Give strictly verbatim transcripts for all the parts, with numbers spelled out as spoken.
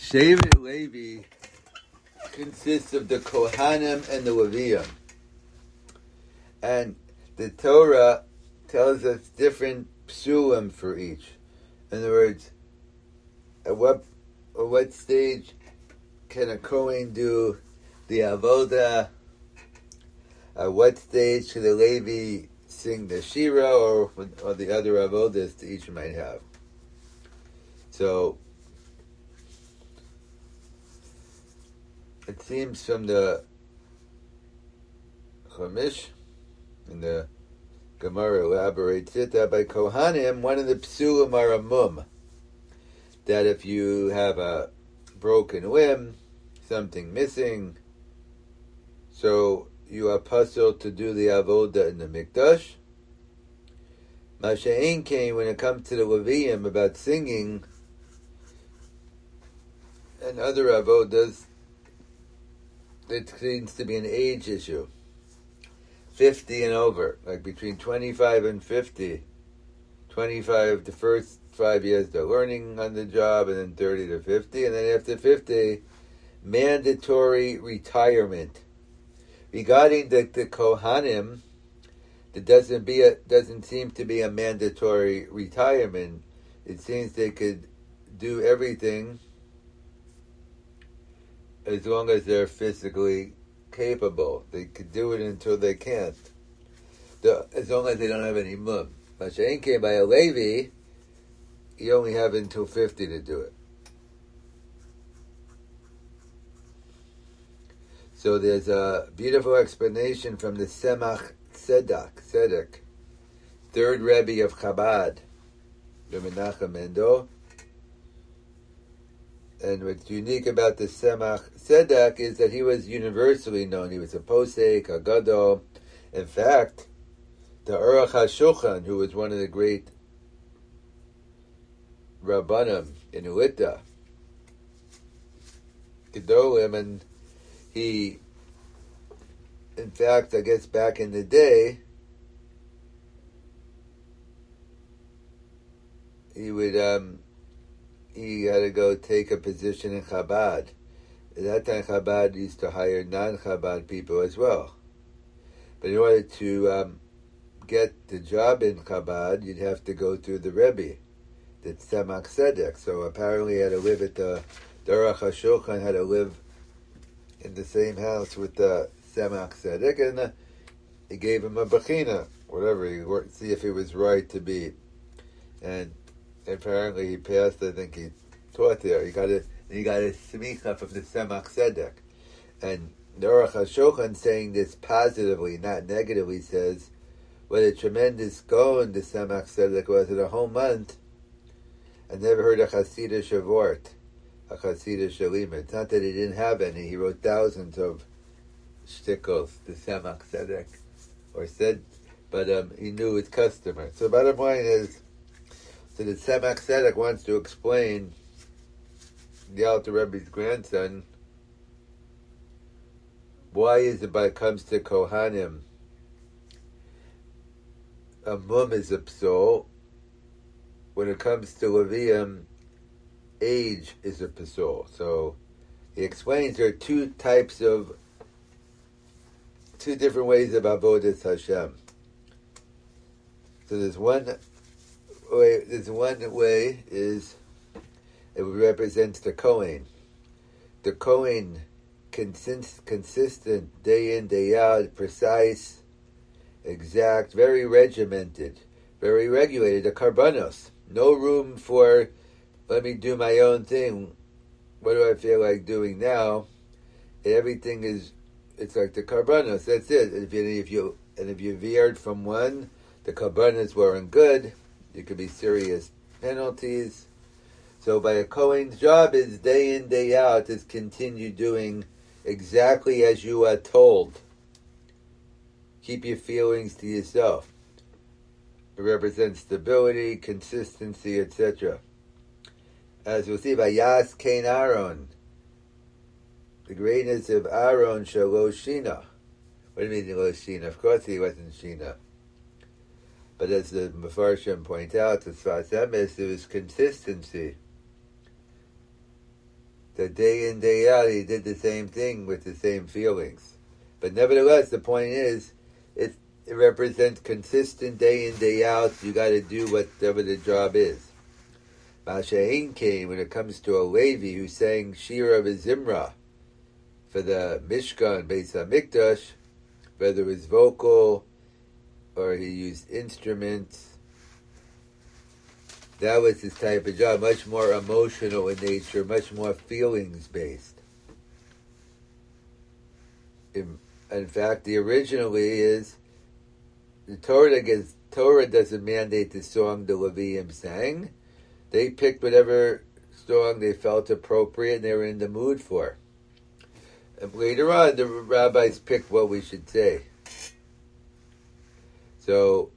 Shevet Levi consists of the Kohanim and the Levium. And the Torah tells us different psulim for each. In other words, at what, at what stage can a Kohen do the Avodah? At what stage should a Levi sing the Shira, or, or the other Avodas that each might have? So, it seems from the Chumash, and the Gemara elaborates it, that by Kohanim, one of the psulim are a mum. That if you have a broken limb, something missing, so you are puzzled to do the avodah in the mikdash. Masha'en came when it comes to the Levium about singing and other avodas. It seems to be an age issue. fifty and over, like between twenty-five and fifty. twenty-five, the first five years they're learning on the job, and then thirty to fifty, and then after fifty, mandatory retirement. Regarding the, the Kohanim, there doesn't, be a, doesn't seem to be a mandatory retirement. It seems they could do everything as long as they're physically capable. They could do it until they can't. The, as long as they don't have any mum. Masha'en came by a Levi, you only have until fifty to do it. So there's a beautiful explanation from the Tzemach Tzedek, Tzedek, third Rebbe of Chabad, the Menachem Mendel. And what's unique about the Tzemach Tzedek is that he was universally known. He was a posek, a gadol. In fact, the Aruch HaShulchan, who was one of the great Rabbanim in Lita, Gedolim, and he, in fact, I guess back in the day, he would, um, he had to go take a position in Chabad. At that time, Chabad used to hire non-Chabad people as well. But in order to um, get the job in Chabad, you'd have to go through the Rebbe, the Tzemach Tzedek. So apparently he had to live at the, the Aruch HaShulchan had to live in the same house with the Tzemach Tzedek, and uh, he gave him a bechina, whatever, he worked, see if he was right to be. And apparently he passed. I think he taught there. He got a he got a smicha from the Tzemach Tzedek, and the Aruch HaShulchan, saying this positively, not negatively, says, "What a tremendous gaon the Tzemach Tzedek was in a whole month. I never heard a Hasidah Shavort, a Hasidah Shalima. It's not that he didn't have any. He wrote thousands of shtickles, the Tzemach Tzedek, or said, but um, he knew his customer. So bottom line is, so the Tzemach Tzedek wants to explain the Alter Rebbe's grandson, why is it when it comes to Kohanim, a mum is a psol, when it comes to Levium, age is a psol. So he explains there are two types of, two different ways of Avodas Hashem. So there's one way, there's one way is, it represents the Kohen. The Kohen, consist, consistent, day in, day out, precise, exact, very regimented, very regulated, the karbanos. No room for, let me do my own thing. What do I feel like doing now? And everything is, it's like the karbanos. That's it. If you, if you and if you veered from one, the karbanos weren't good. There could be serious penalties. So by a Kohen's job is day in, day out, is continue doing exactly as you are told. Keep your feelings to yourself. It represents stability, consistency, et cetera. As we'll see by Yas Kain Aaron, the greatness of Aaron Shalo Shina. What do you mean Lo Shina? Of course he wasn't Shina. But as the Mefarshim point out, as far as that is, there was consistency. that day in, day out, he did the same thing with the same feelings. But nevertheless, the point is, it, it represents consistent day in, day out. You got to do whatever the job is. Masha'in came when it comes to a Levi who sang Shir of Zimra for the Mishkan, Beis HaMikdash, whether it was vocal or he used instruments. That was his type of job, much more emotional in nature, much more feelings-based. In, in fact, the originally is, the Torah, gets, Torah doesn't mandate the song the Leviim sang. They picked whatever song they felt appropriate and they were in the mood for. And later on, the rabbis picked what we should say. So,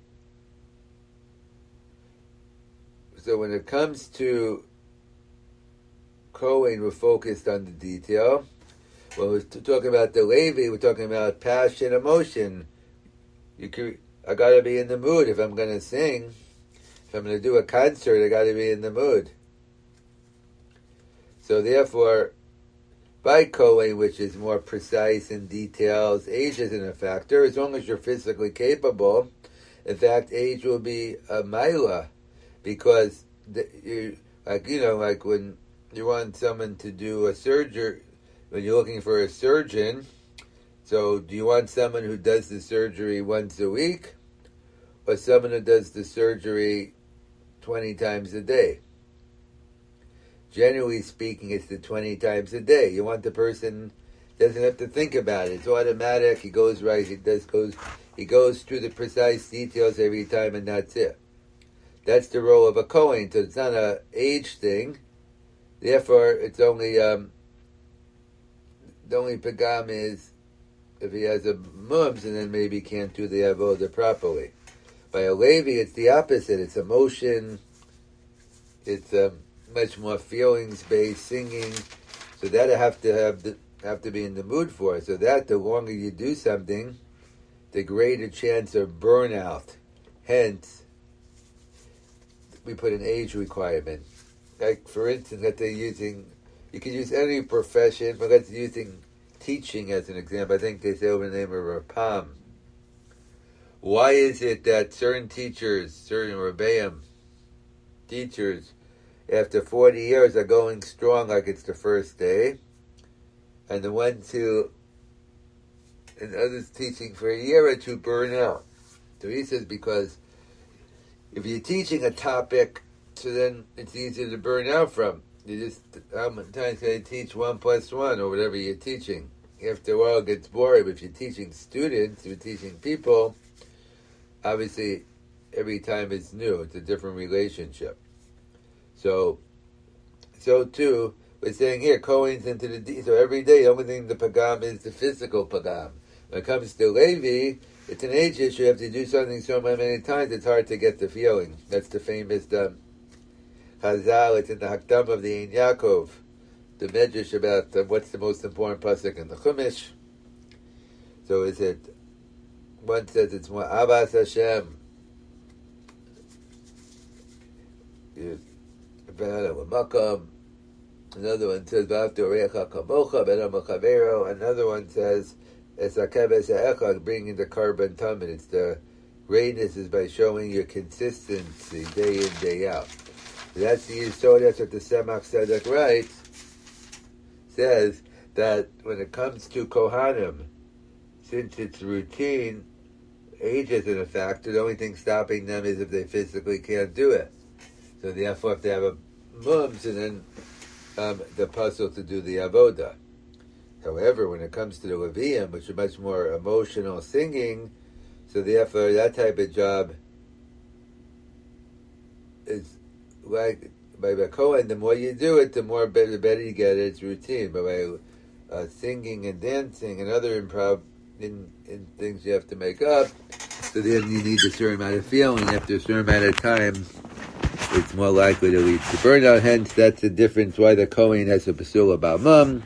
so when it comes to Kohen, we're focused on the detail. When we're talking about the Levi, we're talking about passion, emotion. You could, I got to be in the mood if I'm going to sing. If I'm going to do a concert, I got to be in the mood. So therefore, by Kohen, which is more precise in details, age isn't a factor. As long as you're physically capable, in fact, age will be a maila, because the, you, like you know, like when you want someone to do a surgery, when you're looking for a surgeon. So, do you want someone who does the surgery once a week, or someone who does the surgery twenty times a day? Generally speaking, it's the twenty times a day. You want the person doesn't have to think about it. It's automatic. He goes right. He does goes. He goes through the precise details every time, and that's it. That's the role of a Kohen. So it's not a age thing. Therefore, it's only um, the only pagam is if he has a mums, and then maybe can't do the avodah properly. By a Levi, it's the opposite. It's emotion. It's um, much more feelings-based singing. So that I have to have the, have to be in the mood for. So that the longer you do something, the greater chance of burnout. Hence, we put an age requirement. Like, for instance, that they're using, you can use any profession, but let's using teaching as an example. I think they say over the name of Rapam. Why is it that certain teachers, certain Rebbeim teachers, after forty years are going strong like it's the first day, and the ones who, and others teaching for a year or two burn out? So he says because if you're teaching a topic, so then it's easier to burn out from. You just, how many times can I teach one plus one or whatever you're teaching? After a while it gets boring. But if you're teaching students, if you're teaching people, obviously every time it's new. It's a different relationship. So, so too, we're saying here, Kohen's into the D. So every day, the only thing the pagam is the physical pagam. When it comes to Levi, it's an age issue. You have to do something so many times, it's hard to get the feeling. That's the famous um, Chazal. It's in the Hakdam of the Ein Yaakov, the Medrash about um, what's the most important pasuk in the Chumash. So is it, one says it's more Abbas Hashem. Another one says Another one says it's bringing the carbon tumid. It's the greatness is by showing your consistency day in, day out. So that's the Yisod. That's what the Tzemach Tzedek writes. Says that when it comes to Kohanim, since it's routine, age isn't a factor. The only thing stopping them is if they physically can't do it. So therefore, if they have a mums, and then um, the puzzle to do the avoda. However, when it comes to the Leviim, which is much more emotional singing, so therefore that type of job is like by the Kohen. The more you do it, the more better, the better you get it. It's routine. But by uh, singing and dancing and other improv in, in things you have to make up, so then you need a certain amount of feeling. After a certain amount of time, it's more likely to lead to burnout. Hence, that's the difference why the Kohen has a Pasula about mum,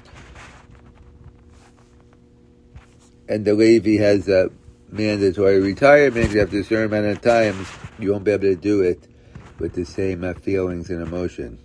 and the Levi has a mandatory retirement. After a certain amount of time, you won't be able to do it with the same uh, feelings and emotion.